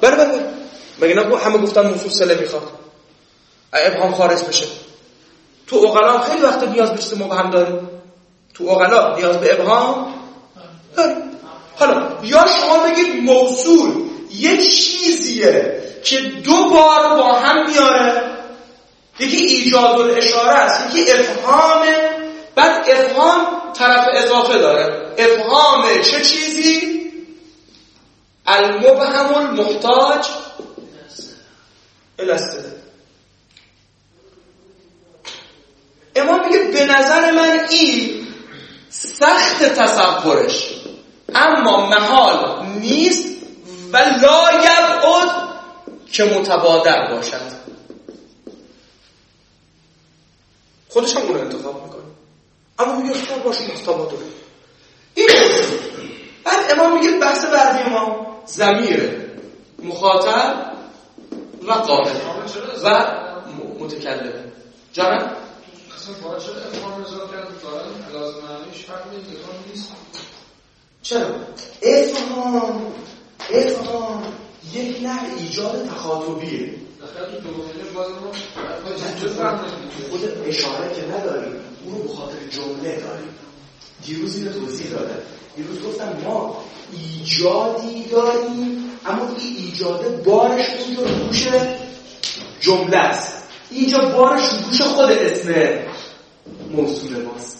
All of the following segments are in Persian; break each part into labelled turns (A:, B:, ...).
A: بله مگه نه همه گفتن موصول صله میخواد ابهام خارج بشه. تو عقلا خیلی وقت نیاز به چیز مبهم داریم، تو عقلا نیاز به ابهام داریم. حالا یا شما بگید موصول یه چیزیه که دو بار با هم میاره، یکی ایجاد الاشاره است، یکی افهامه. بعد افهام طرف اضافه داره. افهام چه چیزی؟ المبهم المحتاج الاسته. امام میگه به نظر من این سخت تصورش اما محال نیست و لا یبعد که متبادر باشد. خودش هم اون انتخاب میکنه اما میگه اختار باشه متبادر. این بعد امام میگه بحث بعدی ما ضمیر مخاطب و قائل و متکلم. جانم
B: اصلا باید شد افهام نظام کرد دارن لازم معنیش فرق نیست.
A: چرا؟ افهام یک نوع ایجاد تخاطبیه.
B: دقیقا تو دومینه باز ما
A: خود اشاره که نداریم اونو به خاطر جمله داریم. دیروز اینو توضیح دادم. دیروز گفتم ما ایجادی داریم اما این ایجاده بارش اونجا روش جمله است. اینجا بارش روش خود اسم موصول ماست.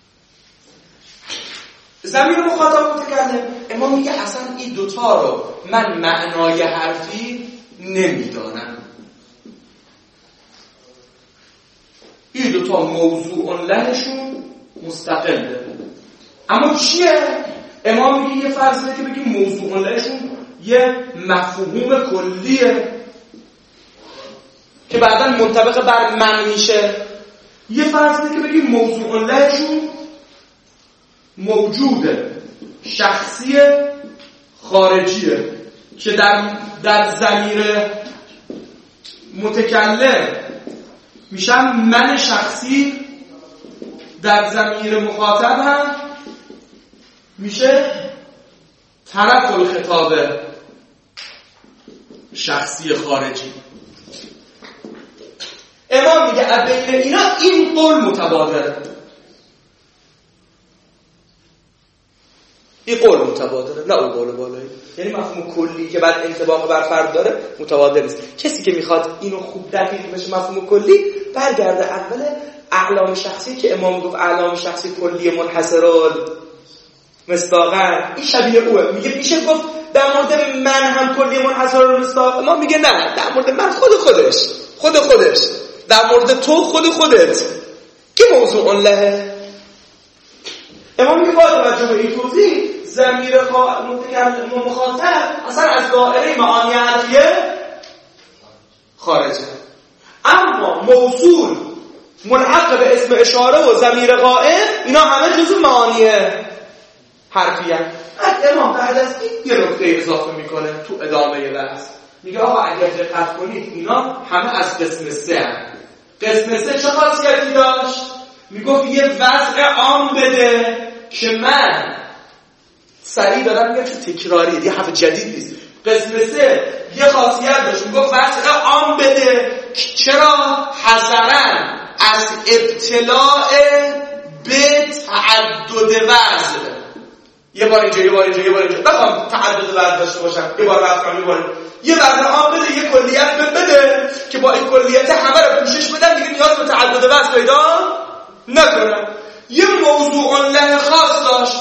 A: ضمیر مخاطب متکلم امام میگه اصلا این دوتا رو من معنای حرفی نمیدانم. این دوتا موضوع لهشون مستقله. اما چیه؟ امام میگه یه فرضه که بگیم موضوع لهشون یه مفهوم کلیه که بعداً منطبق بر من میشه. یه فرضه که بگیم موضوع لهشون موجوده شخصی خارجیه که در ضمیر متکلم میشن من شخصی، در ضمیر مخاطب هم میشه طرف الخطاب شخصی خارجی. امام میگه بین اینا این قول متبادره. این قول متبادره نه اون قول بالایی. یعنی مفهوم کلی که بعد انطباق بر فرد داره متبادر نیست. کسی که میخواد اینو خوب دقیق بشه مفهوم کلی برگرده اول اعلام شخصی که امام گفت اعلام شخصی کلی منحصرال مصداقاً. این شبیه اوه. میگه میشه گفت در مورد من هم کلی منحصرال مصداق. امام میگه نه، در مورد من خودش در مورد تو خودت که موضوع له. امام میگه با توجه به این توضیح ضمیر مخاطب اصلا از دایره معانی حرفیه خارجه. اما موصول ملحق به اسم اشاره و ضمیر قائم اینا همه جزو معانی حرفیه. امام بعد از این یه نکته اضافه میکنه تو ادامه بحث. میگه آقا اگر دقت کنید اینا همه از قسم 3 هم. قسم 3 چه خاصیتی داشت؟ میگفت یه وضع عام بده که من سریع دارم میگم چون تکراریه یه حرف جدید نیست. قسم 3 یه خاصیت داشت میگفت وضع عام بده. چرا؟ حذرن از ابتلاع به تعدد وضع. یه بار اینجا بخوام تعدد وضع داشته باشم، یه بار وضع یه بار یه وضع عام بده، یه کلیت بده که با این کلیت همه رو پوشش بدم دیگه نیاز به تعدد وضع پیدا نکنم. یه موضوع له خاص داشت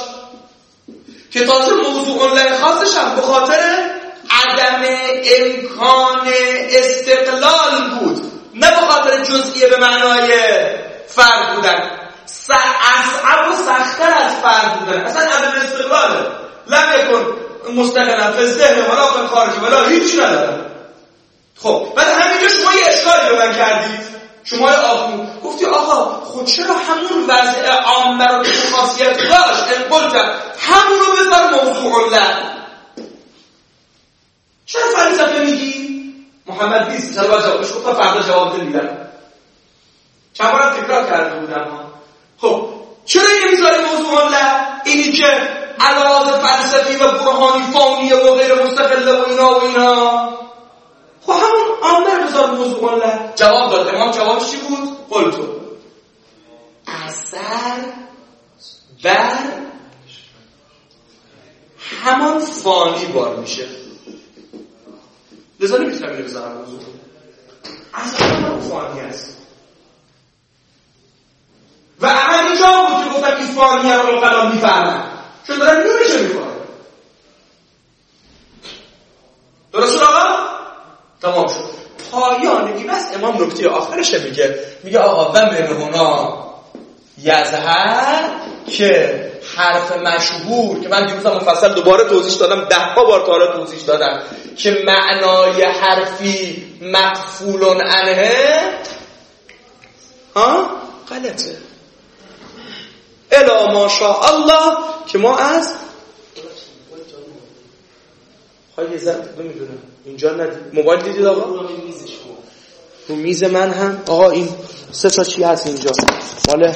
A: که تازه موضوع له خاصش هم به خاطر عدم امکان استقلال بود، نه به خاطر جزئیه به معنای فرد بودن. اصعب و سخت‌تر از فرد بودن. اصلا عدم استقلاله. لم یکن مستقلا فی الذهن ولا فی الخارج ولا هیچ نداره. خب بعد همینجا شما یه اشکالی رو من کردید. شما آخون گفتی آقا خود چرا همون وضع عام رو که خاصیت داشت انقل کرد همون رو بذار موضوع له. چرا فلسفه میگی؟ محمد نیست چرا جوابش گفتم فردا جواب میدم. چند بارم تکرار کرده بودم. خب چرا اینو میذاری موضوع له؟ اینی که علاوه فلسفی و برهانی فانیه و غیر مستقله و اینا خب همون آمر بذار موضوع الله. جواب داد امام. جوابش چی بود؟ قلتو اثر بر همان فانی بار میشه، لذا نمیتونم اینو بذارم موضوع اثر همون فانی هست و همین جا بود که گفتم این فانی ها رو قلام میفهمن چون دارن نورشو میکنن. درست شد آقا؟ تمام شد. پایان این بس امام نکته آخرش میگه آقا و منهنا یظهر که حرف مشهور که من دیروز مفصل دوباره توضیح دادم، 10 بار تا حالا توضیح دادم که معنای حرفی مقفول عنه غلطه. الا ماشاءالله که ما از خواهی زد نمیدونم اینجا ندید. موبایل دیدید آقا؟ رو میز من هم آقا این 3 تا چی هست اینجا ماله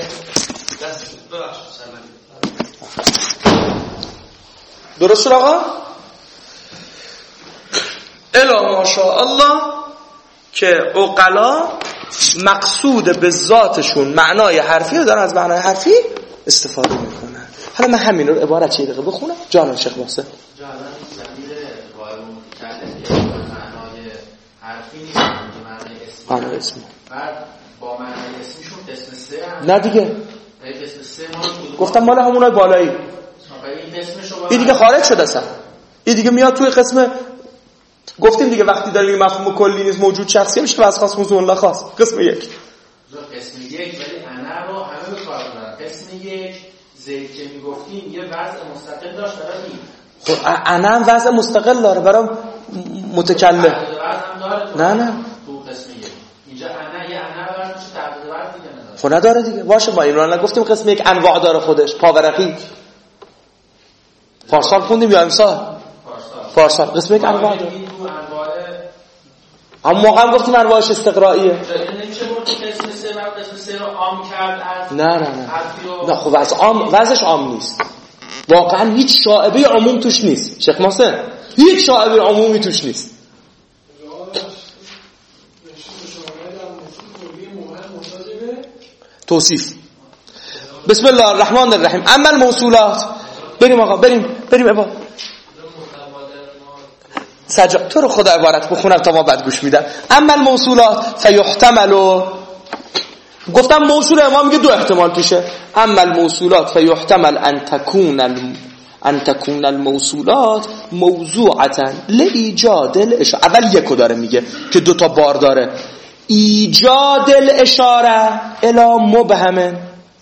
A: درست شد آقا؟ الا ماشاءالله که عقلا مقصود به ذاتشون معنای حرفی رو دارن از معنای حرفی استفاده میکنن. حالا من همین رو عبارت چه دقیقه بخونم جانم شیخ محسن.
C: معنای حرفی نیست، معنای اسمی. بعد با معنای اسمیشون قسم 3
A: نه دیگه
C: قسم 3 ما
A: گفتم مال همونای بالایی. این دیگه خارج شده اصلا. این دیگه میاد توی قسم گفتیم دیگه وقتی داریم این مفهوم کلی نیست موجود شخصی میشه واسه خاص موضوع الله خاص. قسم 1
C: قسم 1 ولی انا رو همه به کار بردن. قسم 1 زید که میگفتیم یه وضع مستقل داشت برای این.
A: خب انا هم وضع مستقل داره برای متکلم. نه
C: تو قسم 1 اینجا انا یه انا برای میشه تعداد وضع دیگه نداره.
A: خب نداره دیگه. باشه ما اینو نگفتیم قسم 1 انواع داره خودش. پاورقی فارسال خوندیم یا امسال؟ فارسال قسم 1 انواع داره. اما موقع هم گفتیم انواعش استقرائیه.
C: نمیشه بود قسم 3 و قسم 3 رو عام کرد از
A: نه خب وضعش عام نیست. واقعا هیچ شائبه عموم توش نیست. شیخ محسن هیچ شائبه عمومی توش نیست. توصیف. بسم الله الرحمن الرحیم. اما الموصولات بریم آقا بریم ابا سجاد تو رو خدا عبارت بخونم تا ما بعد گوش میدم. اما الموصولات فیحتمل گفتم موصول امام میگه 2 احتمال توشه. اما الموصولات فیحتمل ان تكون الموصولات موضوعة لإيجاد الاشاره. اول یکو داره میگه که 2 تا بار داره. ایجاد الاشاره الى مبهم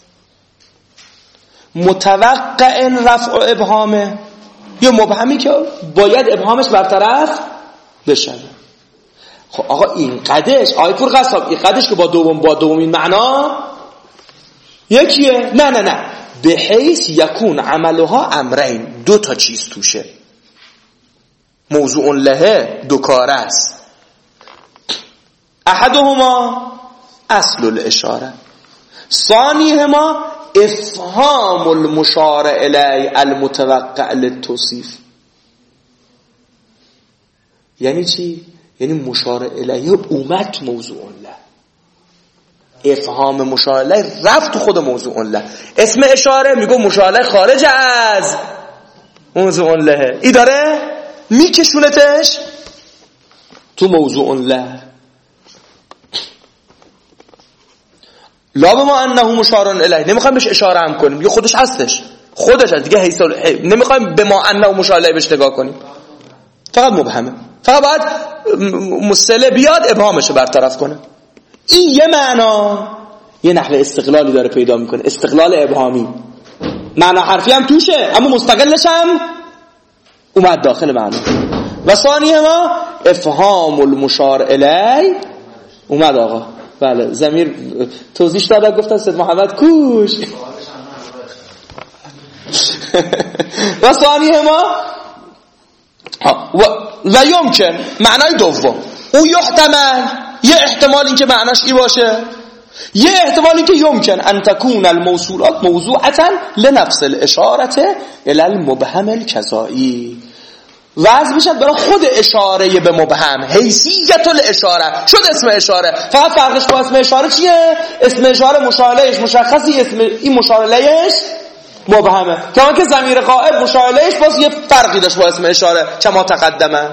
A: متوقع رفع ابهامه، یه مبهمی که باید ابهامش برطرف بشه. خب آقا این قدش آی پور قصاب این قدش که با دومین معنا یکیه. نه به حیث یکون عملها امرین 2 تا چیز توشه. موضوع له 2 کاره است. احدهما اصل الاشاره ثانیهما افهام المشار الی المتوقع للتوصیف. یعنی چی؟ یعنی مشار الیه اومد تو موضوع له، افهام مشار الیه رفت تو خود موضوع له. اسم اشاره میگه مشار الیه خارج از موضوع له، ای داره میکشونتش تو موضوع له. لا بما انه مشار الیه، نمیخوایم بهش اشاره هم کنیم، یه خودش هستش دیگه حیث نمیخوایم بما انه مشار الیه بهش نگاه کنیم، فقط مبهمه، فقط باید مصطلح بیاد ابهامش رو برطرف کنه. این یه معنا یه نحوه استقلالی داره پیدا میکنه، استقلال ابهامی. معنا حرفی هم توشه اما مستقلش هم اومد داخل معنا. و ثانیه ما افهام المشار الیه اومد آقا. بله ضمیر توضیح داد گفتن سید محمد کوش. و ثانیه ما و یمکن معنای دوم او یحتمل، یه احتمال این که معناش ای باشه یه احتمالی که یمکن ان تکون الموصولات موضوعة لنفس الاشاره الى المبهم الکذایی، وضع میشد برای خود اشاره به مبهم، حیثیت الاشاره شد اسم اشاره. فقط فرقش با اسم اشاره چیه؟ اسم اشاره مشاهلهش مشخصی، اسم این مشاهلهش مبهمه. کما که ضمیر غائب مشاهلهش باز یه فرقی داشت با اسم اشاره کما تقدمه.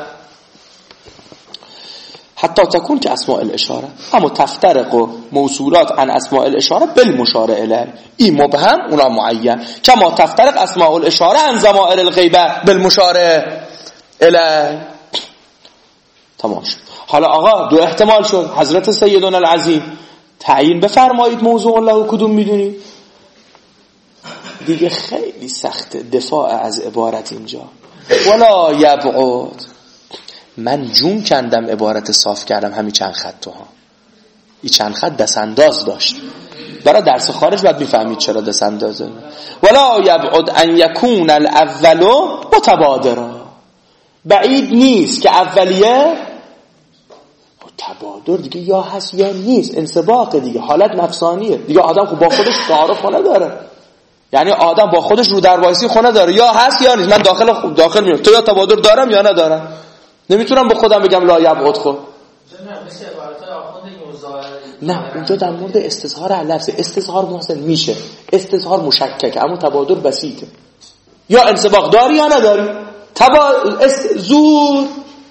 A: حتی تکون که اسماء الاشاره اما تفترق موصولات عن اسماء الاشاره بالمشار الیه، این مبهم اونا معین، کما تفترق اسماء الاشاره عن ضمائر الغیبه بالمشار الیه. تمام شد. حالا آقا دو احتمال شد. حضرت سیدنا العظیم تعیین بفرمایید موضوع الله کدوم میدونی؟ دیگه خیلی سخت دفاع از عبارت اینجا. ولا یبعد، من جون کندم عبارت صاف کردم همین چند خط تو ها. این چند خط دستانداز داشت. برای درس خارج باید میفهمید چرا دستاندازه. ولا یبعد ان یکون الاول متبادرا، بعید نیست که اولیه تبادر دیگه یا هست یا نیست، انسباق دیگه، حالت نفسانیه دیگه. آدم خب با خودش تعارف خونه داره، یعنی آدم با خودش رو در وایسی خونه داره، یا هست یا نیست. من داخل میام، تو یا تبادر دارم یا ندارم. نمیتونم به خودم بگم لا یبعد. خود نه، اونجا در مورد استظهار لفظ، استظهار محسن میشه، استظهار مشکک، اما تبادر بسیطه. یا انسباق داری یا نداری، زور.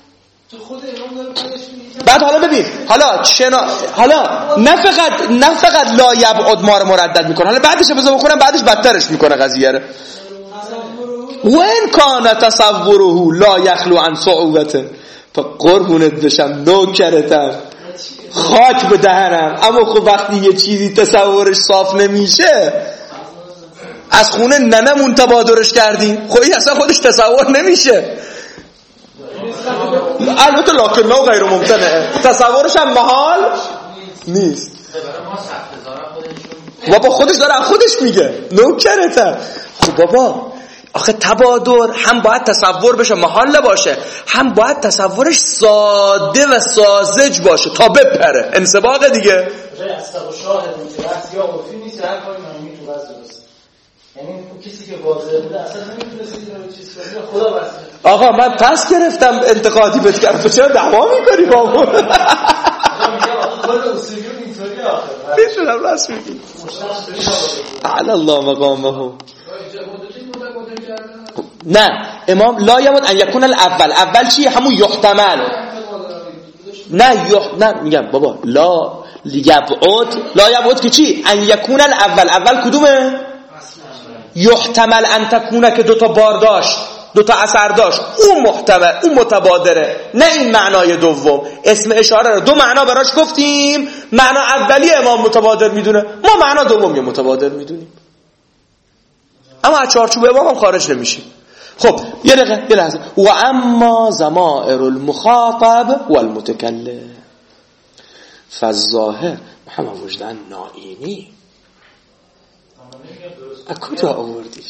A: بعد حالا ببین، حالا نه فقط لا یبعد ما رو مردد میکنه، حالا بعدش بذار بخونم، بعدش بدترش میکنه قضیه رو. وین کان تصوره لا یخلو عن صعوبته، قربونت بشم نوکرتم خاک به دهنم، اما خب وقتی یه چیزی تصورش صاف نمیشه، از خونه ننمون تبادرش کردیم، خب این اصلا خودش تصور نمیشه. البته لکن لا غیر ممکنه، تصورش هم محال نیست. بابا خودش داره خودش میگه نوکرتم. خب بابا آخه تبادر هم باید تصور بشه محال باشه، هم باید تصورش ساده و ساذج باشه تا بپره. انسباق دیگه
C: اصلا شاهد نیست یا عرفی نیست، هر کاری نامی تو واسه درست. یعنی کسی که واضح بوده اصلا نمیتونه چیز کنه، خدا واسه. آقا
A: من پس گرفتم انتقادی بهت کردم، چرا دعوا می‌کنی با من؟
C: آقا میگم کل اصولیون اینطوری آخه
A: میتونم راست میگی. علی الله مقامه. نه امام لا یبعد ان یکون الاول چیه؟ همون یحتمل. نه میگم بابا لا یبعد که چی؟ ان یکون اول کدومه؟ یحتمل ان تکونه که دوتا بار داشت، دوتا اثر داشت، اون محتمل، اون متبادره، نه این معنای دوم. اسم اشاره رو دو معنا براش گفتیم، معنا اولی امام متبادر میدونه، ما معنا دومی متبادر میدونیم، اما از چارچوب امام هم خارج نمیشیم. خب یه لحظه. و اما ضمائر المخاطب والمتکلم فالظاهر محمد وجدان نائینی. کجا آوردیش؟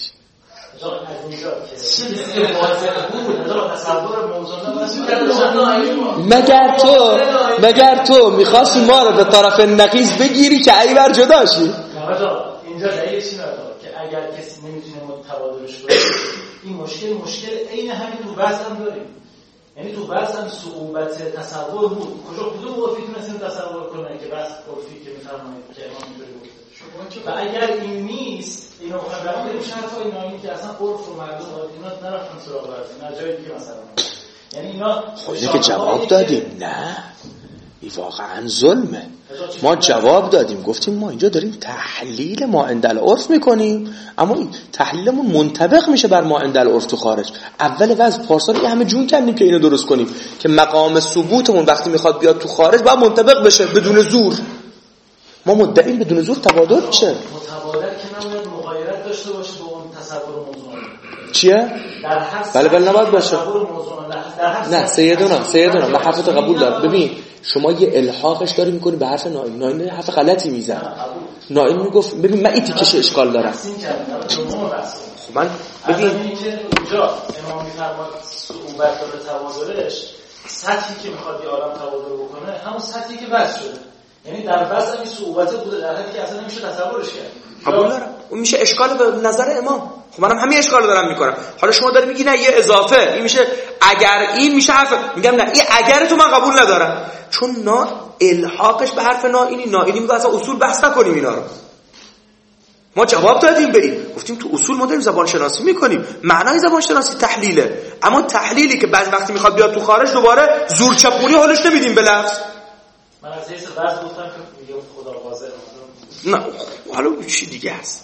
A: مگر تو میخواستی ما رو به طرف نقیض بگیری که ای بر جدا شی؟
C: اینجا دلیل چی نداره که اگر کسی نمیتونه متبادرش کنه، این مشکل عین همین تو بحث هم داریم. یعنی تو بحث هم صعوبت تصور بود. کدوم عرفی تونستیم تصور کنه که بحث عرفی که میفرمایید که امام اینطوری گفته. و اگر این نیست، اینو خبرام بریم شرط اینا این که اصلا عرف و مردم اینا نرفتن سراغ ورزی، نه جای دیگه مثلا. یعنی اینا
A: خودی که جواب دادیم نه این واقعا ظلمه. ما جواب دادیم، گفتیم ما اینجا داریم تحلیل ما عندل عرف میکنیم، اما این تحلیلمون منطبق میشه بر ما عندل عرف تو خارج. اول وضع پارسال یه همه جون کردیم که اینو درست کنیم که مقام ثبوتمون وقتی میخواد بیاد تو خارج باید منطبق بشه بدون زور. ما مدعیم بدون زور تبادر میشه.
C: متبادر که نمیاد مغایرت داشته باشه با اون تصور موضوع.
A: چیه؟ بله نباید باشه. نه سیدنا من حرفت قبول دارم. ببین شما یه الحاقش داری میکنی به حرف نائین حرف غلطی میزن. نائین میگفت ببین من این تیکش اشکال دارم. من ببین
C: اونجا امام میفرماد صعوبت داره تبادرش، سطحی که میخواد یه عالم تبادر بکنه همون سطحی که بس شده. یعنی در وضع این صعوبت بوده در حدی که اصلا نمیشه تصورش کرد.
A: قبول دارم اون میشه اشکال به نظر امام. خب منم همین اشکال دارم میکنم. حالا شما داری میگی نه یه اضافه این میشه اگر این میشه حرف، میگم نه این اگر تو من قبول ندارم، چون نا الحاقش به حرف نائینی میگه اصلا اصول بحث نکنیم اینا رو. ما جواب دادیم بریم گفتیم تو اصول ما داریم زبان شناسی میکنیم، معنای زبان شناسی تحلیله، اما تحلیلی که بعضی وقتی میخواد بیاد تو خارج دوباره زور چپونی حالش نمیدیم به لفظ.
C: من از حیث وضع گفتم که میگه خدا واضح
A: نه حالا چی دیگه هست.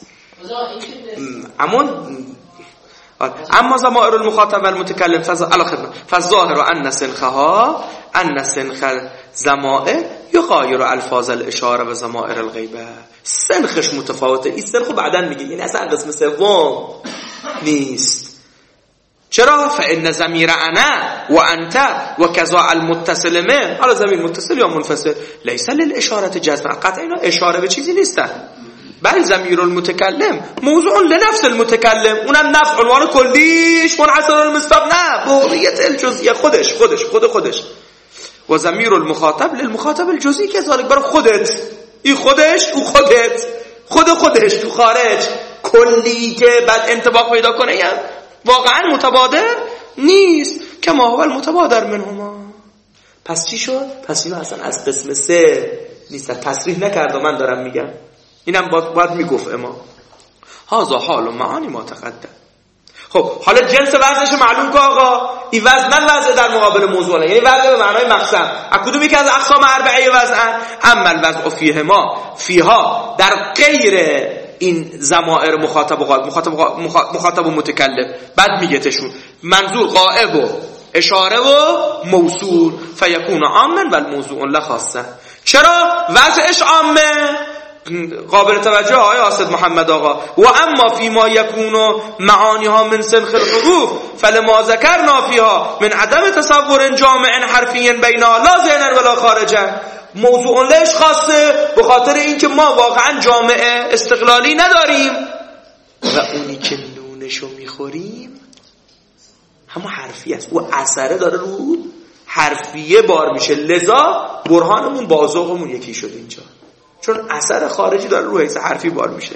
A: اما ضمائر المخاطب والمتكلم فالظاهر ان سنخها ان سنخ الضمائر يغاير الفاظ الاشاره و ضمائر الغیبه. سنخش متفاوته. این سنخو بعداً میگه، یعنی اصلا قسم سوم نیست. چرا؟ فان ضمیر انا و انت و کذا المتصل من، حالا ضمیر متصل یا منفصل، لیس للاشاره جزما، قطعا اینا اشاره به چیزی نیستن. بل ضمیر المتکلم موضوع لنفس المتکلم، اونم نفس عنوان کلیش منحصر المصداق، نه بوضعیت الجزئیه خودش. و ضمیر المخاطب للمخاطب الجزئی کذالک، برای خودت، این خودش او خودش تو خارج کلی که بعد انطباق پیدا کنه یا واقعا متبادر نیست که ما هو المتبادر منهما. پس چی شد؟ پس اینو اصلا از قسم 3 نیست، تصریح نکرد و من دارم میگم، اینم باید میگفت اما هذا حال و معانی ما تقدم. خب حالا جنس وضعش معلوم که آقا این وضع نه وضع در مقابل موضوع، یعنی وضع به معنای مقسم، کدومی که از اقسام 4 وضعن، اما الوضع فیها در غیر این ضمائر مخاطب و متکلم، بعد میگه تشون منظور غائب و اشاره و موصول، فیکون عاما و الموضوع لخاصه. چرا وضعش عامه؟ قابل توجه آقای حاسد محمد آقا. و اما فی ما یکون معانی ها من سنخ الحروف فلما ذکرنا فیها من عدم تصور جامع حرفی بینا لا ذهنا ولا خارجا. موضوع لش خاصه به خاطر اینکه ما واقعا جامع استقلالی نداریم و اونی که نونشو میخوریم همون حرفی است، و اثره داره رو حرفیه بار میشه، لذا برهانمون با ذوقمون یکی شد اینجا، چون اثر خارجی داره رو حیث حرفی بار میشه.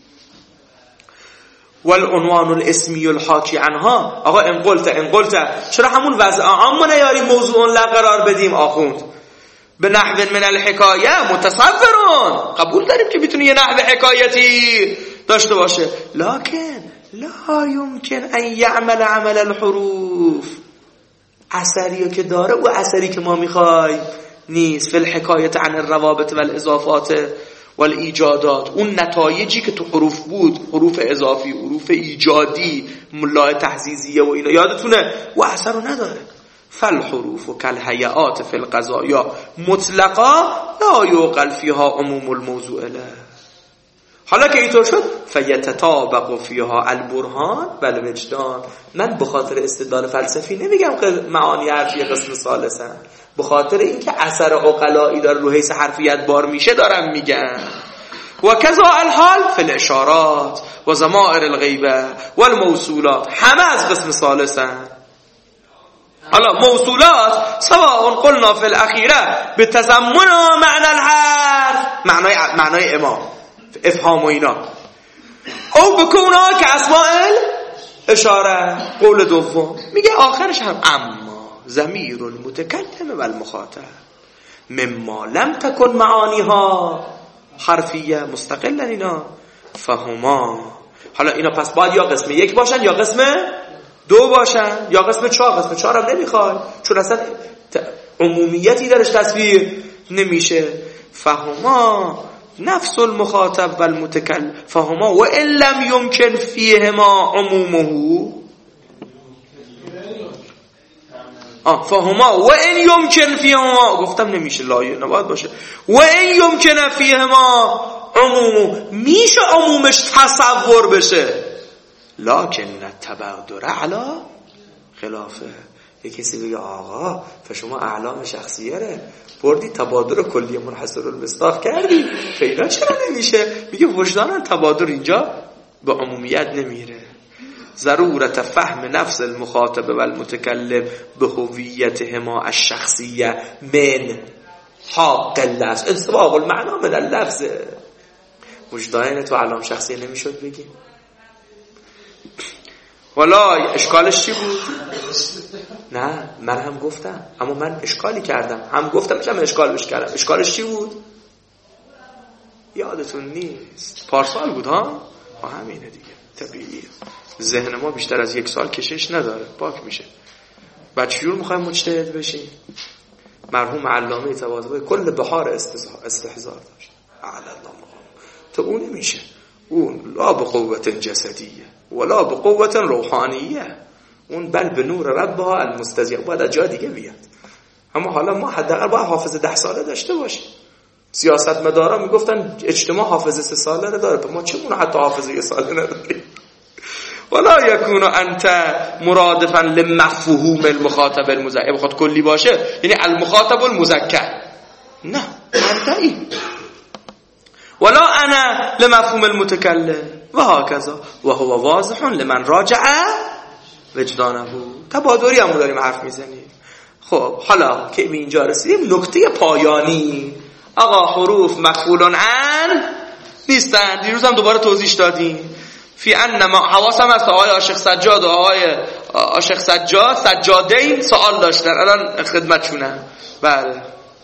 A: والعنوان الاسمی الحاکی عنها، آقا ان قلت چرا همون وضع عام نیاریم موضوع لا قرار بدیم؟ آخوند به نحو من الحکایه متصورون، قبول داریم که میتونه یه نحو حکایتی داشته باشه، لکن لا یمکن ان یعمل عمل الحروف، اثری که داره و اثری که ما میخوایم نیست. فی الحکایت عن الروابط والاضافات والایجادات، اون نتایجی که تو حروف بود، حروف اضافی، حروف ایجادی، ملاء تحزیزیه و اینا یادتونه، و اثر رو نداره. فالحروف و کالهیئات فی القضایا مطلقا لا یعقل فیها عموم الموضوع له. حالا که اینطور شد فیتطابق فیها البرهان والوجدان. من به خاطر استدلال فلسفی نمیگم که معانی حرفی قسم ثالثن، به خاطر اینکه اثر عقلایی داره رو حیث حرفیت بار میشه دارم میگم. و کذا الحال فی الاشارات و ضمائر الغیبه والموصولات، همه از قسم ثالثن. حالا موصولات سواء قلنا فی الاخیره به تضمن معنی الحرف، معنای امام افهام و اینا، او بکونا که اسماء اشاره. قول دوم میگه آخرش هم اما ضمیر المتکلم و المخاطب مما لم تکن معانیها حرفیه مستقلا اینا فهما. حالا اینا پس باید یا قسم 1 باشن یا قسم 2 باشن یا قسم 4. قسم 4 هم نمیخواد چون اصلا عمومیتی درش تصویر نمیشه. فهما نفس المخاطب و المتکلم، فهما و ان لم یمکن فیهما عمومه، فهما و ان یمکن فیهما، گفتم نمیشه لایه نباید باشه، و ان یمکن فیهما عمومه، میشه عمومش تصور بشه، لکن التبادر علی خلافه. یه کسی بگه آقا فشما اعلام شخصیه ره بردی تبادر کلی منحصر المصداق کردی، فینا چرا نمیشه؟ میگه وجدانا تبادر اینجا به عمومیت نمیره. ضرورت فهم نفس المخاطب و المتکلم به هویتهما الشخصیه من حاق اللفظ انطباق المعنا من اللفظ. وجدان تو علام شخصی نمیشد بگیم. والا اشکالش چی بود؟ نه من هم گفتم، اما من اشکالی کردم، هم گفتم هم اشکالش کردم. اشکالش چی بود؟ یادتون نیست. پارسال بود ها همینه دیگه. طبیعیه ذهن ما بیشتر از 1 سال کشش نداره، پاک میشه. بعد چجور میخوایم مجتهد بشیم؟ مرحوم علامه طباطبایی کل بحار استحضار داشت. اعلی الله تو اون نمیشه. اون لا بقوت جسدیه ولا بقوت روحانیه، اون بل به نور ربها المستضیء. باید از جا دیگه بیاد. اما حالا ما حداقل باید حافظه 10 ساله داشته باشیم. سیاستمدارا میگفتن اجتماع حافظه 3 ساله داره، ما چمونه حتی حافظه 1 ساله نداریم. ولا یکون انت مرادفا لمفهوم المخاطب المذکر. بخواد کلی باشه یعنی المخاطب المذکر، نه انتئی. ولا انا لمفهوم المتکلم و هكذا و هو واضح لمن راجع وجدانه. تبادری هم داریم حرف میزنیم. خب حالا که به اینجا رسیدیم، نکته پایانی آقا حروف مفعول عن نیستن. دیروز هم دوباره توضیح دادیم. فی انما حواسم هست آقای عاشق سجاد و آقای عاشق سجادین سوال داشتن، الان خدمتشونم. بله.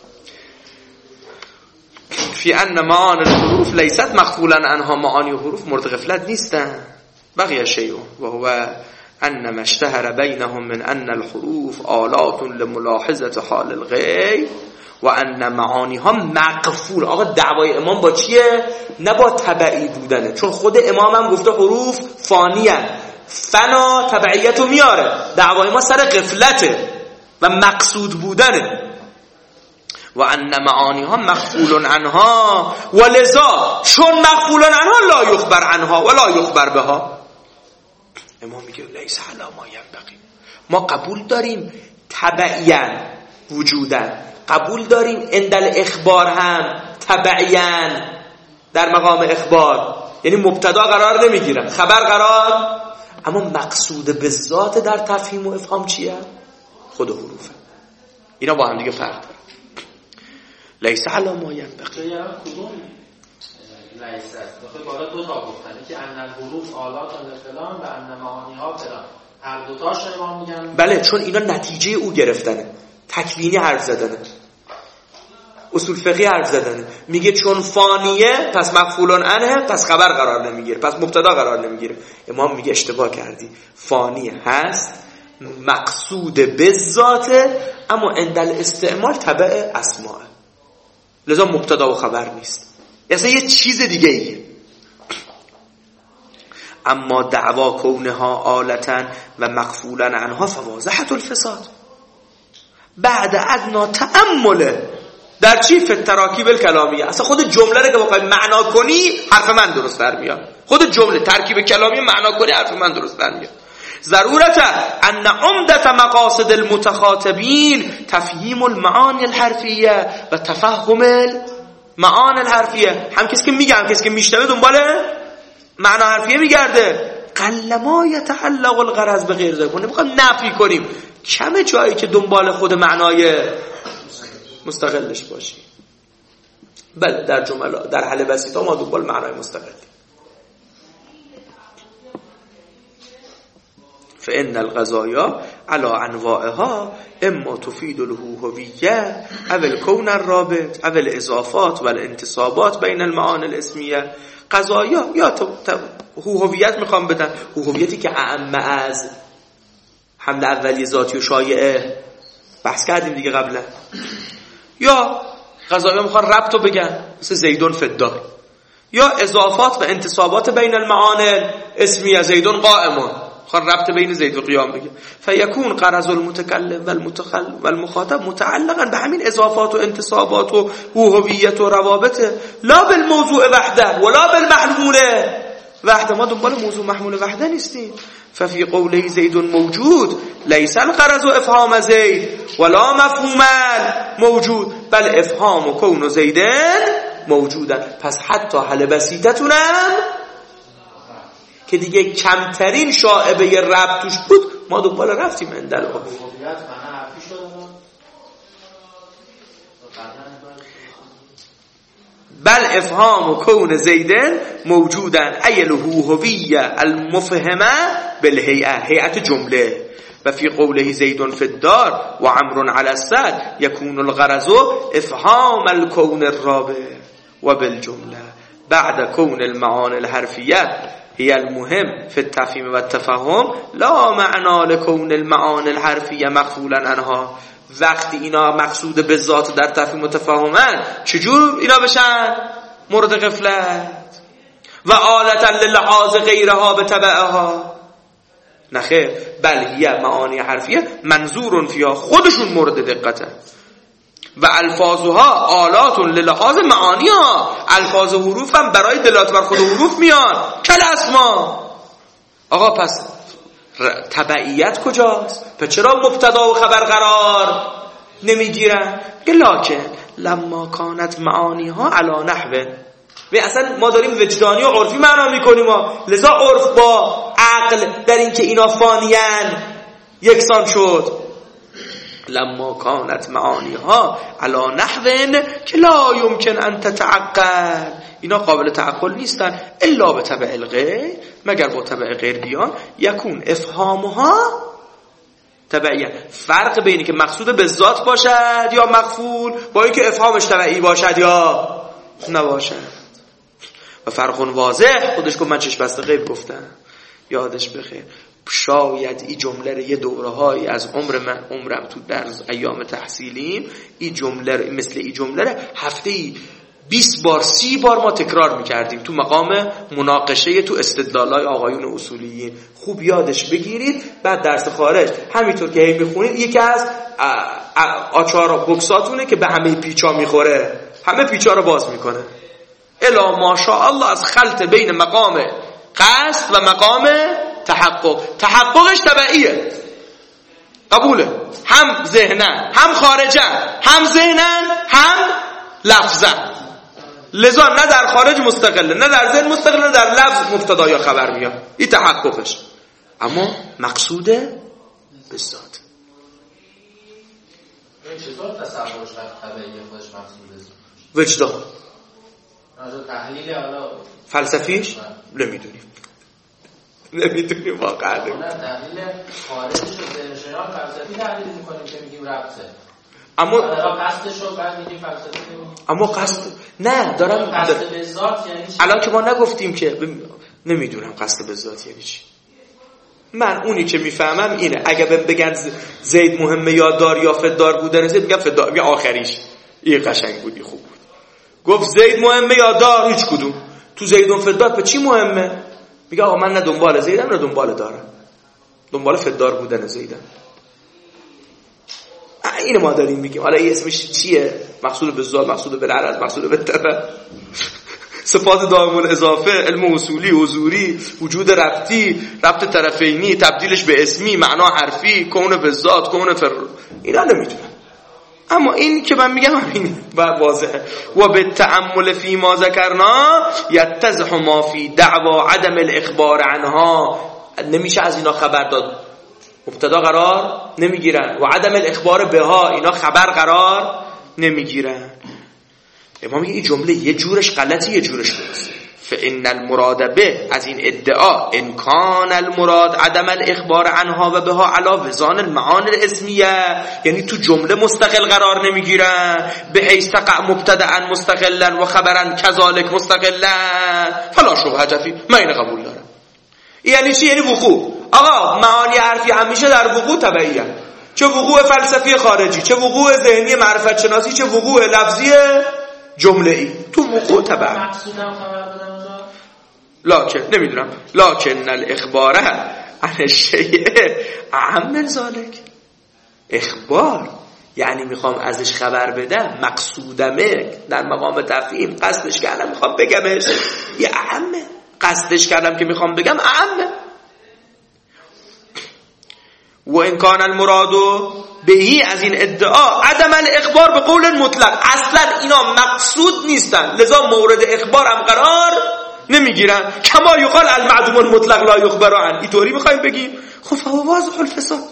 A: فی ان معانی الحروف لیست مغفولا عنها. معانی حروف مورد غفلت نیستن. بقیه شیء و هو ان ما اشتهر بینهم من ان الحروف آلات لملاحظه حال الغیر و ان معانیها مغفول. آقا دعوای امام با چیه؟ نه با تبعی بودنه، چون خود امام هم گفته حروف فانیه، فنا تبعیتو میاره. دعوای ما سر غفلته و مقصود بودنه. و ان معانیها مغفول عنها و لذا چون مغفول عنها لا یخبر عنها ولا یخبر بها. امام میگه لیس علی ما ینبغی. ما قبول داریم تبعیاً وجوداً، قبول داریم اندل اخبار هم تبعیاً در مقام اخبار، یعنی مبتدا قرار نمیگیرن، خبر قرار. اما مقصود به ذات در تفهیم و افهام چیه؟ خود حروفه. اینا با هم دیگه فرق داره. لیس علی ما ینبغی.
C: کدوم لیس است؟ بالا دو تا گفتن که ان الحروف آلات فلان و ان معانیها فلان. هر دو تاش ما میگن
A: بله، چون اینا نتیجه او گرفتنه، تکوینی حرف زدنه، اصول فقهی حرف زدنه. میگه چون فانیه پس مفعول عنه، پس خبر قرار نمیگیره، پس مبتدا قرار نمیگیره. امام میگه اشتباه کردی، فانیه هست، مقصود به ذاته، اما اندل استعمال تبع اسماء، لذا مبتدا و خبر نیست، اصلا یه چیز دیگه ایه. اما دعوا کونها آلتا و مغفولا عنها فواضحة الفساد بعد ادنا تأمله در چی؟ فی التراکیب الکلامیه. اصلا خود جمله رو که بخوای معنا کنی حرف من درست در میاد. خود جمله ترکیب کلامی معنا کنی حرف من درست در میاد. ضرورت ان عمدة مقاصد المتخاطبین تفهیم المعانی الحرفیه و تفهم المعانی الحرفیه. هم کسی که میگه هم کسی که میشنوه دنبال معنا حرفیه میگرده. قل ما یتعلق الغرض به غیر ذلک. نمیخوام نفی کنیم، کمه جایی که دنبال خود معنای مستقلش باشی. بله در جمله در حل بسیطا ما دنبال معنای مستقلی. فإن القضايا على انواعها اما تفيد الهوية او الكون الرابط او الاضافات والانتصابات بين المعاني الاسمية. قضايا یا هویت میخوام بدن، هویتی که اعم از حمل اولی ذاتی و شایعه بحث کردیم دیگه قبلا، یا قضايا میخوان ربطو بگن مثل زیدون فدار، یا اضافات و انتصابات بین المعانی اسمیه، زیدون قائمون خواهد ربط بین زید و قیام بگه. فیکون قرض المتکلم و المخاطب متعلقا به همین اضافات و انتصابات و هویت و روابط، لا بالموضوع وحده ولا بالمحمول وحده. ما دنبال موضوع محمول وحده نیستیم. ففي قوله زید موجود لیس القرض افهام زید ولا مفهوم موجود بل افهام و کون زیدن موجودن. پس حتی حل بسیطتونم که دیگه کمترین شائبه ربط توش بود ما دنبال رفتیم اندل بل افهام کون زیدن موجودن ایل هویه المفهمه بالهیئه، هیئت جمله. و فی قوله زید فی الدار و عمرو علی السد یکون الغرض افهام الکون الرابع و بالجمله بعد کون المعانی الحرفیه هي المهم في التفهیم و التفهم لا معنی لکون المعانی الحرفیه مغفولا عنها. وقتی اینا مقصود به ذات در تفهیم و تفهمن چجور اینا بشن مورد غفلت و آلتا للحاظ غیرها به تبعها؟ نخیر، بل هی معانی حرفیه منظور فیها، خودشون مورد دقته. و الفاظها آلات للحاظ معانی ها، الفاظ حروف هم برای دلالت بر خود حروف میان کل اسما. آقا پس تبعیت کجاست؟ پس چرا مبتدا و خبر قرار نمیگیرن؟ لکن لما کانت معانی ها علی نحو، و اصلا ما داریم وجدانی و عرفی معنا میکنیم لذا عرف با عقل در این که اینا فانیان یکسان شد. لما کانت معانی ها علی نحو که لا یمکن ان تتعقل، اینا قابل تعقل نیستن الا به تبع الغیر، مگر با تبع غیر بیان. یکون افهامها تبعیه، فرق بینی که مقصود به ذات باشد یا مغفول با اینکه افهامش تبعی باشد یا نباشد. و فرق واضح، خودش گفت من چشم بسته غیب گفتم، یادش بخیر. شاید این جمله رو یه دوره‌هایی از عمرم تو در ایام تحصیلیم این جمله مثل این جمله رو هفته‌ای 20 بار 30 بار ما تکرار میکردیم تو مقام مناقشه تو استدلالای آقایون اصولیین. خوب یادش بگیرید، بعد درس خارج همینطور که هی میخونید یکی از آچار بکساتونه که به همه پیچا میخوره، همه پیچا رو باز میکنه. الا ماشاءالله از خلط بین مقام قصد و مقام تحققش تبعیه، قبوله، هم ذهنن هم خارجن، هم ذهنن هم لفظن. لذا نه در خارج مستقله، نه در ذهن مستقله، نه در لفظ مبتدا یا خبر میاد. این تحققش، اما مقصود به ذات.
D: چطور تصورش تبعیه خودش مقصوده؟
A: وجدان.
D: تحلیل حالا
A: فلسفیش نمیدونیم واقعا.
D: تحلیل خارجش رو ذهنشناس فلسفی تحلیل میکنیم که میگیم ربطه،
A: اما
D: قصدش رو بعد میگیم فلسفی.
A: اما قصد نه دارم
D: قصد به ذات یعنی چی؟
A: الان که ما نگفتیم که نمیدونم قصد به ذات یعنی چی. من اونی که میفهمم اینه، اگه بگن زید مهمه یا دار یا فدار بودن زید، میگم فدار، میگم آخریش این قشنگ بودی خوب بود. گفت زید مهمه یا دار، هیچ کدوم. تو زیدون فدار به چی مهمه؟ میگه آقا من نه دنبال زیدم نه دنبال دارم، دنبال فدار بودن زیدم. اینو ما داریم میگیم. حالا این اسمش چیه؟ مقصود به ذات، مقصود به العرض، مقصود به طرف، صفات دائم الاضافه، علم اصولی، حضوری، وجود ربطی، ربط طرفینی، تبدیلش به اسمی، معنا حرفی، کون به ذات، کون اینا نمیدونم. اما این که من میگم همین واضحه. و به تأمل فی ما ذکرنا یتضح ما فی دعوا عدم الاخبار عنها. نمیشه از اینا خبر داد، مبتدا قرار نمیگیرن، و عدم الاخبار بها، اینا خبر قرار نمیگیرن. امام میگه این جمله یه جورش غلطی یه جورش درسته. فإن المراد به، از این ادعا، ان کان المراد عدم الاخبار عنها و بها علی وزان المعانی الاسمیه، یعنی تو جمله مستقل قرار نمیگیرن، به حیث تقع مبتدأ مستقلا و خبرا کذالک مستقلا فلا شبهه فی. من این قبول دارم. یعنی چی؟ یعنی وقوع. آقا معانی حرفی همیشه در وقوع تبعیه، چه وقوع فلسفی خارجی، چه وقوع ذهنی معرفت شناسی، چه وقوع لفظی جمله ای، تو وقوع تبع.
D: مقصودم خبر بدم
A: لکن نمیدونم، لکن الاخباره عن الشیء اعم من ذلك. اخبار یعنی میخوام ازش خبر بدم، مقصودمه در مقام تفهیم، قصدش کردم میخوام بگمش، یه اعمه. قصدش کردم که میخوام بگم اعمه. و ان کان المراد بهی، از این ادعا، عدم الاخبار به قول مطلق، اصلا اینا مقصود نیستن، لذا مورد اخبار هم قرار نمیگیرن. کما یقال المعدوم المطلق لا یخبر عنه. اینطوری میخوایم بگیم؟ خب فهو واضح الفساد.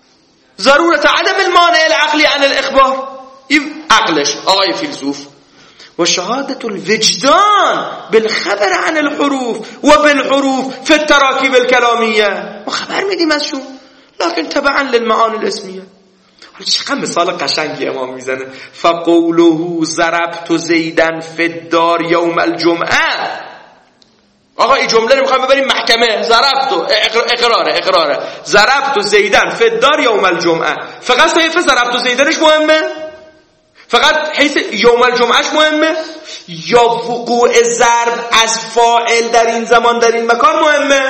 A: ضرورت عدم المانع العقلی عن الاخبار. این عقلش آقای فیلسوف و شهادت الوجدان بالخبر عن الحروف و بالحروف فی التراکیب الکلامیه. ما خبر میدیم ازشون لكن تبعا للمعانی الاسمیه. حالا چقدر مثال قشنگی امام میزنه. فقوله ضربت زیدن فی الدار یوم الجمعه. آقا این جمله رو میخوایم ببریم محکمه. ضربت اقراره ضربت زیدن فی الدار یوم الجمعه. فقط حیف ضربت زیدنش مهمه؟ فقط حیث یوم الجمعهش مهمه؟ یا وقوع ضرب از فاعل در این زمان در این مکان مهمه؟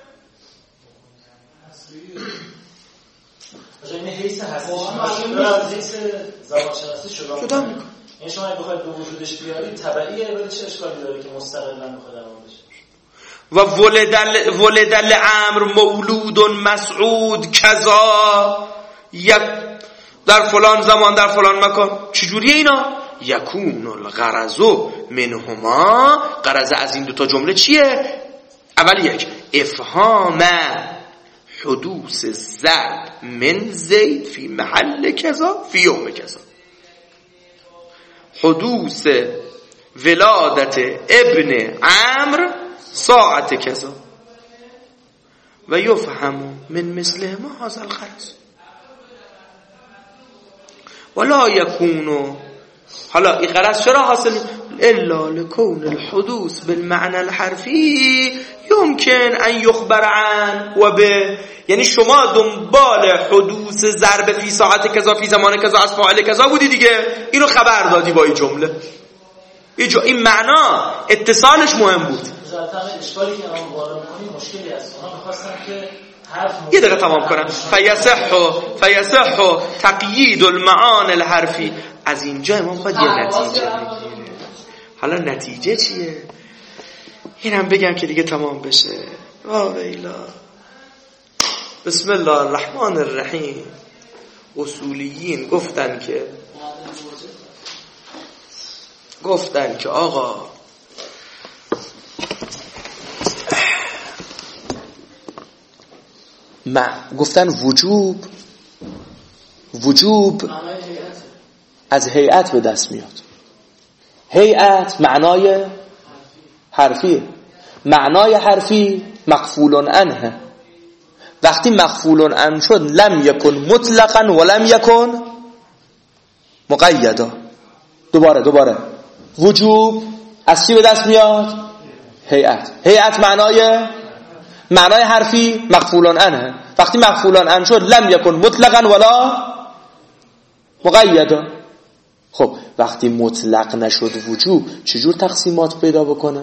C: این حیث هستی از حیث زبان شناسی شده میکنه. این شما اگه بخواید به وجودش بیارید تبعیه، ولی چه اشکالی داره که مستقلا بخواد درمان بشه؟
A: و ولد الامر مولود مسعود کذا یک در فلان زمان در فلان مکان. چجوریه اینا؟ یکون الغرض منهما. غرض از این دوتا جمله چیه؟ اول یک افهام حدوث ضرب من زید فی محل کذا فی یوم کذا. حدوث ولادت ابن عمرو ساعت کذا و یفهم من مثله ما هذا الغرض ولا یکونو. حالا این غرض چرا حاصل؟ الا لکون الحدوث بالمعنى الحرفی یمکن ان یخبر عن و به. یعنی شما دنبال حدوث ضرب فی ساعت کذا فی زمان کذا از فاعل کذا بودی دیگه، اینو خبر دادی با این جمله. این معنا اتصالش مهم بود.
C: ذاتاً اشکالی که الان وارد می‌کنی مشکلی است. اونا می‌خواستن که
A: یه دقیقه تمام کنم. فیصح تقیید المعانی الحرفی. از اینجا امام باید یه نتیجه بگیره. حالا نتیجه چیه؟ اینم بگم که دیگه تمام بشه. ویلا. بسم الله الرحمن الرحیم. اصولیین گفتن که آقا گفتن وجوب از هیئت به دست میاد. هیئت معنای حرفیه. معنای حرفی مغفول عنه. وقتی مغفول عنه شد لم یکن مطلقا و لم یکن مقیدا. دوباره وجوب از چی به دست میاد؟ هیئت معنای حرفی مغفول عنه. وقتی مغفول عنه شد لم یکن مطلقا ولا مقیدا. خب وقتی مطلق نشد وجوب چجور تقسیمات پیدا بکنه؟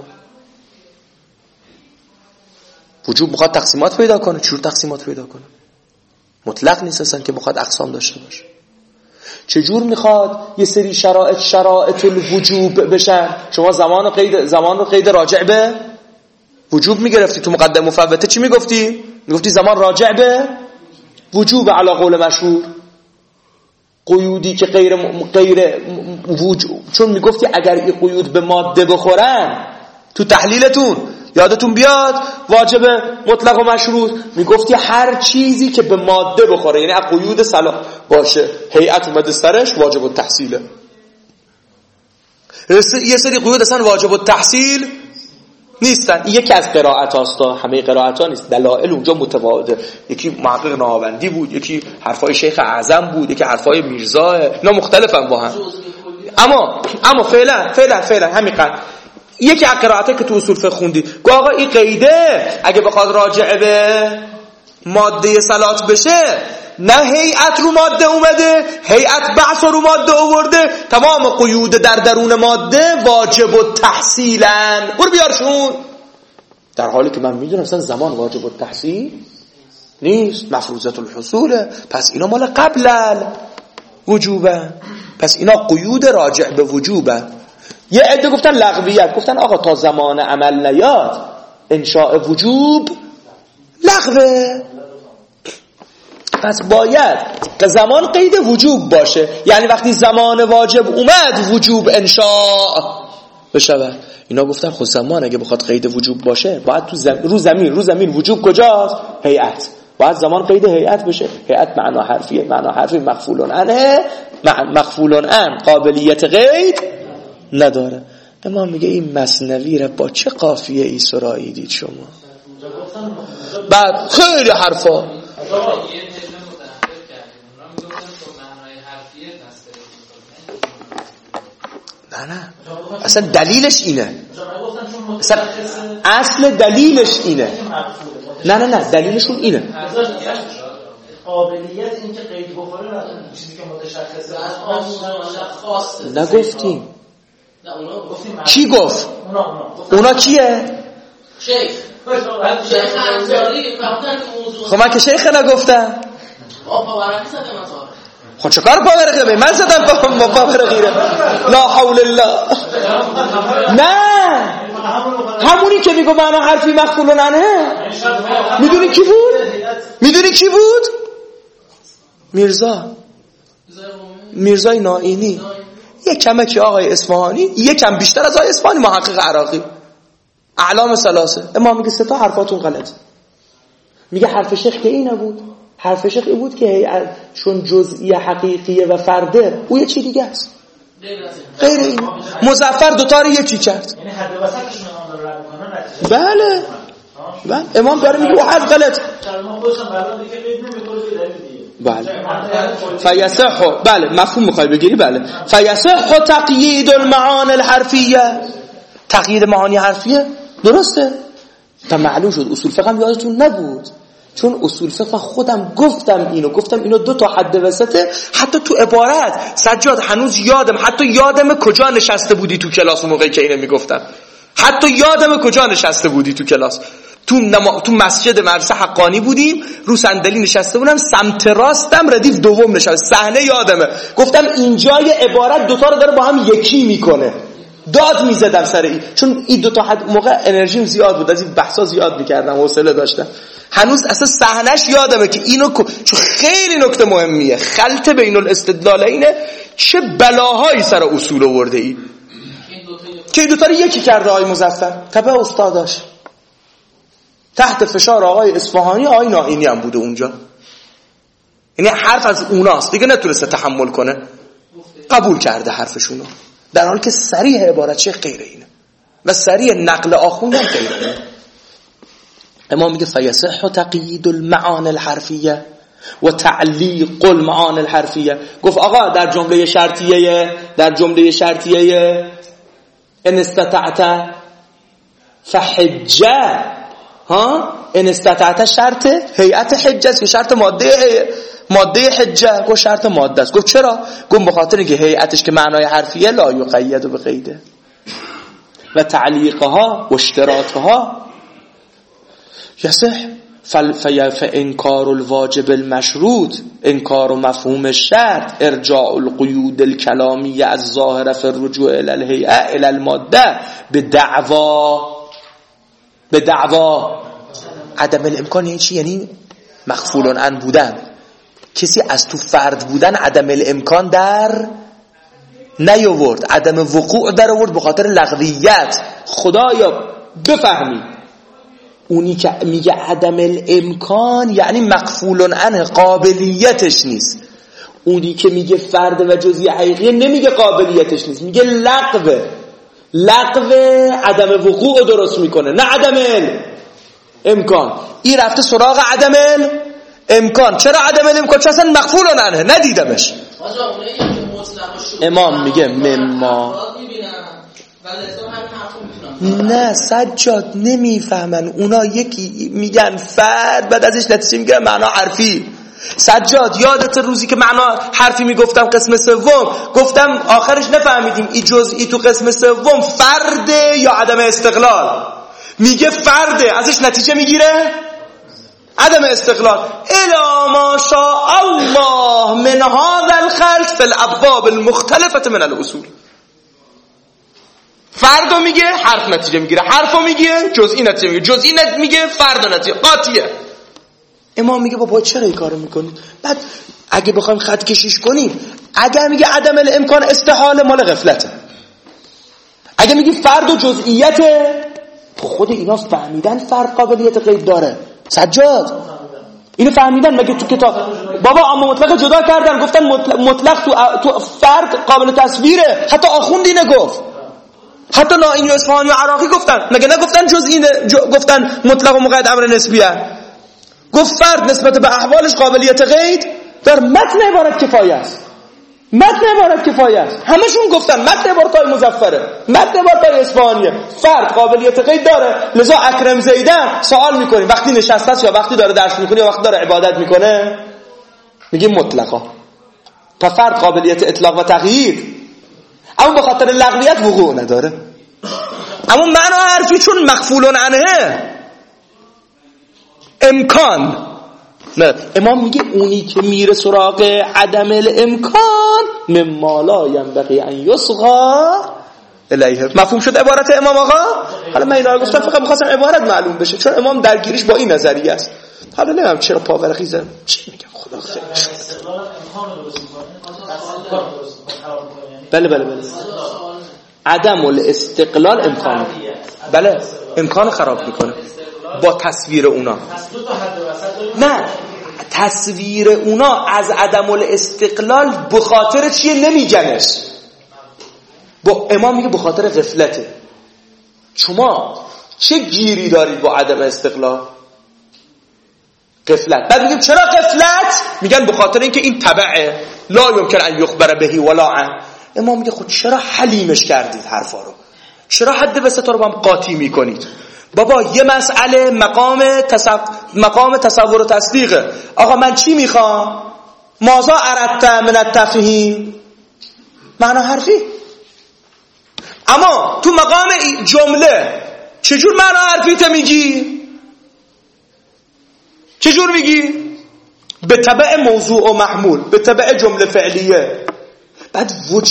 A: وجوب میخواد تقسیمات پیدا کنه. چجور تقسیمات پیدا کنه؟ مطلق نیست اصلا که میخواد اقسام داشته باشه. چجور میخواد یه سری شرایط الوجوب بشن؟ شما زمان رو قید راجع به وجوب میگرفتی. تو مقدمه مفوته چی میگفتی؟ میگفتی زمان راجع به وجوب علی قول مشهور. قیودی که غیر وجوب، چون میگفتی اگر این قیود به ماده بخورن تو تحلیلتون یادتون بیاد واجب مطلق و مشروط، میگفتی هر چیزی که به ماده بخوره یعنی قیود صلاح باشه هیئت اومده سرش واجب التحصیله. یه سری قیود اصلا واجب التحصیل نیستن. یکی از قرائت هاست، همه قرائت ها نیست. دلائل اونجا متفاوته. یکی محقق نهاوندی بود، یکی حرفای شیخ اعظم بود، یکی حرفای میرزا. اینا مختلفن با هم. اما فعلا همین قدر. یکی از قرائته که تو اصول فقه خوندی گو آقا این قیده اگه بخواد راجع به ماده صلات بشه، نه هیئت رو ماده اومده، هیئت بحث رو ماده آورده، تمام قیود در درون ماده واجب التحصیلن، برو بیارشون. در حالی که من میدونم مثلا زمان واجب التحصیل نیست، مفروضه الحصوله. پس اینا مال قبل وجوبه، پس اینا قیود راجع به وجوبه. یه عده گفتن لغویت، گفتن آقا تا زمان عمل نیاد انشاء وجوب لغوه، پس باید که زمان قید وجوب باشه. یعنی وقتی زمان واجب اومد وجوب انشاء بشه. اینا گفتن خود زمان اگه بخواد قید وجوب باشه باید تو رو زمین وجوب کجاست؟ هیئت. باید زمان قید هیئت بشه. هیئت معنا حرفی مغفول عنه قابلیت قید نداره. امام میگه این مثنوی را با چه قافیه ای سراییدید شما؟ بعد خیلی حرفا نه اصلا دلیلش اینه، اصل دلیلش اینه. نه دلیلشون اینه.
C: قابلیت این که قید بخوره چیزی که متشخصه
A: نگفتیم. کی گفت؟ اونا کیه؟
E: شیخ انصاری.
A: خب من که شیخ نگفتم. خب چکار پاورقی به من زدم پاورقی رو؟ لا حول الله. نه همونی که میگو معنا حرفی مخفول عنه. میدونی کی بود؟ میرزای نائینی. یک کمکی آقای اصفهانی، یک کم بیشتر از آقای اصفهانی محقق عراقی. اعلام ثلاثه. امام میگه 3 تا حرفاتون غلط. میگه حرف شیخ که این نبود. حرف شیخ این بود که چون جزئی حقیقیه و فرده، او یه چی دیگه است. غیر این. مظفر دوتا رو یکی کرد.
C: یعنی حد وسطشون امام داره رد میکنه.
A: بله امام داره میگه او حرف غلط.
C: ما خودشون بلد دیگه قید نمیکنه دیگه.
A: بله فیصح. بله مفهوم میخوای بگیری. بله فیصح تقیید المعانی الحرفیه. تقیید معانی حرفیه درسته. تا معلوم شد اصول فقه هم یادتون نبود، چون اصول فقه خودم گفتم اینو 2 تا حد وسطه. حتی تو عبارت سجاد هنوز یادم کجا نشسته بودی تو کلاس موقعی که اینو میگفتم. حتی یادم کجا نشسته بودی تو کلاس. تو مسجد مدرسه حقانی بودیم، رو صندلی نشسته بودم، سمت راستم ردیف دوم نشسته. صحنه یادمه. گفتم اینجای عبارت 2 تا رو داره با هم یکی میکنه. داد میزدم سر این، چون این 2 تا حد موقع انرژیم زیاد بود، از این بحثا زیاد میکردم، حوصله داشتم. هنوز اصلا صحنهش یادمه که اینو چون خیلی نکته مهمیه. خلط بین الاستدلالینه. چه بلاهایی سر اصول آورده ای که این 2 تا رو یکی کرده آقای مظفر تبع استاداش. تحت فشار آقای اصفهانی، آقای نائینی هم بوده اونجا. یعنی حرف از اوناست دیگه، نتونسته تحمل کنه، قبول کرده حرفشونو، در حالی که صریح عبارت چه غیر اینه و صریح نقل آخوند هم غیر اینه. امام میگه فیصح تقیید المعانی الحرفیه و تعلیق المعانی الحرفیه. گفت آقا در جمله شرطیه ان استطعت فحجه. ان استطعت شرط هیئت حجه است، شرط ماده حجه. گفت شرط ماده است. گفت چرا؟ گفت بخاطر اینکه هیئتش که معنای حرفیه لا یقید بقیده و تعلیقها و اشتراطها یصح. فانکار الواجب المشروط انکار مفهوم الشرط ارجاع القیود الکلامیه الظاهره فی الرجوع الی الهیئه الی الماده به دعوا عدم الامکان. یعنی چی؟ یعنی مغفول عن بودن. کسی از تو فرد بودن عدم الامکان در نیاورد، عدم وقوع در آورد به خاطر لغویت. خدایا بفهمی اونی که میگه عدم الامکان یعنی مغفول عنه، قابلیتش نیست. اونی که میگه فرد و جزئی حقیقی نمیگه قابلیتش نیست، میگه لغو عدم وقوع درست میکنه، نه عدم امکان. این رفته سراغ عدم امکان. چرا عدم امکان؟ چون اصلا مغفول عنه، ندیدمش. امام میگه مما نه سجاد نمیفهمن اونا. یکی میگن فرد بعد ازش نتیجه میگیرن معنا حرفی. سجاد یادت روزی که معنا حرفی میگفتم قسم سوم، گفتم آخرش نفهمیدیم این جزئی تو قسم سوم فرده یا عدم استقلال. میگه فرده، ازش نتیجه میگیره عدم استقلال. الا ما شاء الله من هذا الخلق في الابواب المختلفه من الاصول. فردو میگه حرف نتیجه میگیره، حرفو میگه جزئی نتیجه میگیره، جزئی میگه فرد نتیجه قاطیه. امام میگه بابا چرا این کارو میکنید؟ بعد اگه بخوایم خط کشیش کنیم، اگه میگه عدم الامکان استحاله مال غفلته، اگه میگی فرد و جزئیته، خود اینا فهمیدن فرد قابلیت غیب داره. سجاد اینو فهمیدن مگه تو کتاب؟ بابا اما مطلق جدا کردن، گفتن مطلق تو فرد قابل تصویره. حتی آخوند اینو گفت. حتی نائینی و اصفهانی و عراقی گفتن، مگه نگفتن جز اینه، گفتن مطلق و مقید امر نسبیه. گفت فرد نسبت به احوالش قابلیت قید در متن عبارت کفایه است. متن عبارت کفایه است. همشون گفتن متن عبارت های مظفره، متن عبارت های اصفهانیه، فرد قابلیت قید داره. لذا اکرم زیدن سوال میکنیم وقتی نشسته است یا وقتی داره درس میکنه یا وقتی داره عبادت میکنه، میگیم مطلقا. تا فرد قابلیت اطلاق و تغییر، اما به خاطر لغویت وقوع نداره. اما معنا حرفی چون مغفول عنه، امکان نه. امام میگه اونی که میره سراغ عدم الامکان مما لا ينبغي ان يصغى الیه. مفهوم شد عبارت امام آقا؟ حالا من اینا رو گفتم فقط می‌خواستم عبارت معلوم بشه، چون امام درگیریش با این نظریه است. حالا نمیدونم چرا پاورقیزه چی میگم، خدا خیرش بده. بله عدم الاستقلال امکان، بله امکان خراب میکنه با تصویر اونا. نه، تصویر اونا از عدم الاستقلال به خاطر چیه نمیگنش. با امام میگه به خاطر غفلته. شما چه گیری دارید با عدم استقلال؟ غفلت. بعد میگیم چرا غفلت؟ میگن به خاطر اینکه این تبعه لا یمکن ان یخبر بهی ولا عن. امام میگه خود چرا حلیمش کردید حرفا رو؟ چرا حد وسط رو با هم قاطی میکنید؟ بابا یه مسئله مقام تصور و تصدیقه. آقا من چی میخوام؟ ماذا اردت من التفهیم؟ معنا حرفی. اما تو مقام جمله چجور معنا حرفیت میگی؟ چجور میگی؟ به تبع موضوع و محمول، به تبع جمله فعلیه. بعد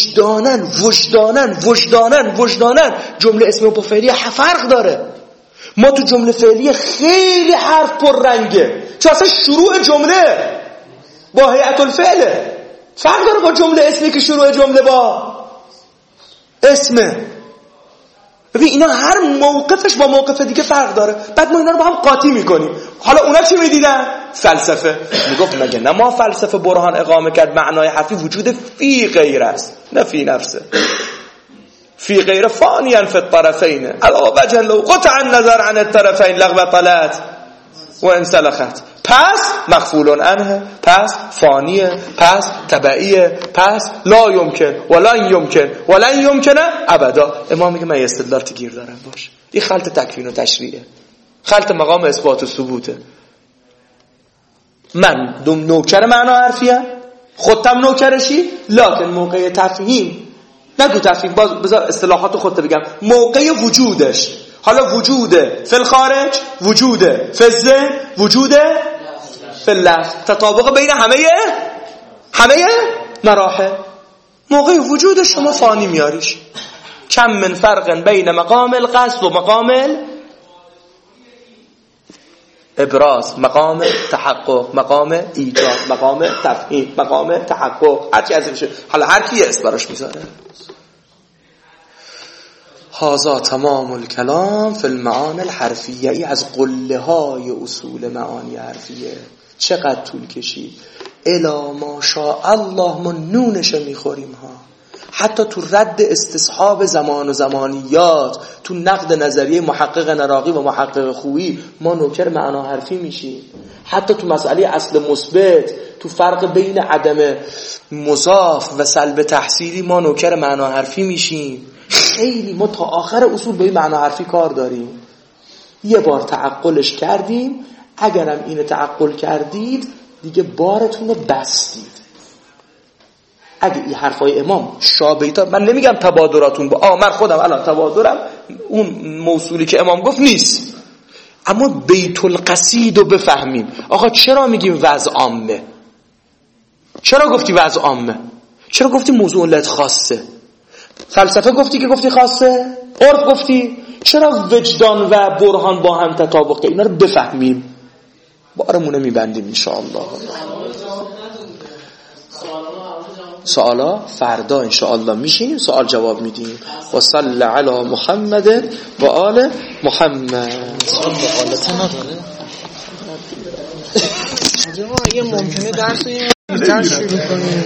A: وجدانن جمله اسم با فعلیه فرق داره. ما تو جمله فعلیه خیلی حرف پر رنگه، چون اصلا شروع جمله با هیئت الفعله. فرق داره با جمله اسمی که شروع جمله با اسمه. ببین اینا هر موقفش با موقف دیگه فرق داره. بعد ما اینا رو با هم قاطی میکنیم. حالا اونا چی میدیدن؟ فلسفه. میگفت مگه نه ما فلسفه برهان اقامه کرد معنای حرفی وجود فی غیر است نه فی نفسه. فی غیر فانیاً فی الطرفین علا وجه لو قطع النظر عن الطرفین لغو طلعت و انسلخت. پس مغفول عنه، پس فانیه، پس تبعیه، پس لا یمکن ولن یمکن ابدا. امام میگه من استدلال گیر دارم باش. این خلط تکوین و تشریعه، خلط مقام اثبات و ثبوته. من نوکر معنا حرفیه، خودم نوکرشی، لکن موقع تفهیم نگو تفهیم، باز بذار اصطلاحات خودت بگم. موقع وجودش، حالا وجوده فی الخارج، وجوده فی الذهن، وجوده فی اللفظ، تطابق بین همه مراحل. موقع وجودش شما فانی میاریش. کم من فرق بین مقام القصد و مقام ابراز، مقام تحقق، مقام ایجاد، مقام تفهیم، مقام تحقق، هر چی از این میشه. حالا هر کی اسم براش میذاره. هذا تمام الكلام فی المعانی الحرفیه. ای از قله های اصول معانی حرفیه چقدر طول کشید. الا ما شاء الله ما نونش میخوریم ها. حتی تو رد استصحاب زمان و زمانیات، تو نقد نظریه محقق نراقی و محقق خویی ما نوکر معنا حرفی میشیم. حتی تو مسئله اصل مثبت، تو فرق بین عدم مضاف و سلب تحصیلی ما نوکر معنا حرفی میشیم. خیلی ما تا آخر اصول به این معنا حرفی کار داریم. یه بار تعقلش کردیم، اگرم اینو تعقل کردید دیگه بارتون رو بستید. اگه این حرفای امام شابهیتا، من نمیگم تبادراتون با من خودم الان تبادرم اون موصولی که امام گفت نیست، اما بیت القصید رو بفهمیم. آقا چرا میگیم وضع عامه؟ چرا گفتی وضع عامه؟ چرا گفتی موضوع علت خاصه؟ فلسفه گفتی که گفتی خاصه؟ عرف گفتی؟ چرا وجدان و برهان با هم تطابقه؟ اینا رو بفهمیم، بارمونه میبندیم انشاءالله. سوالا فردا انشاءالله میشینیم سوال جواب میدیم. و صلی علی محمد و آل محمد.
E: یه ممکنه درس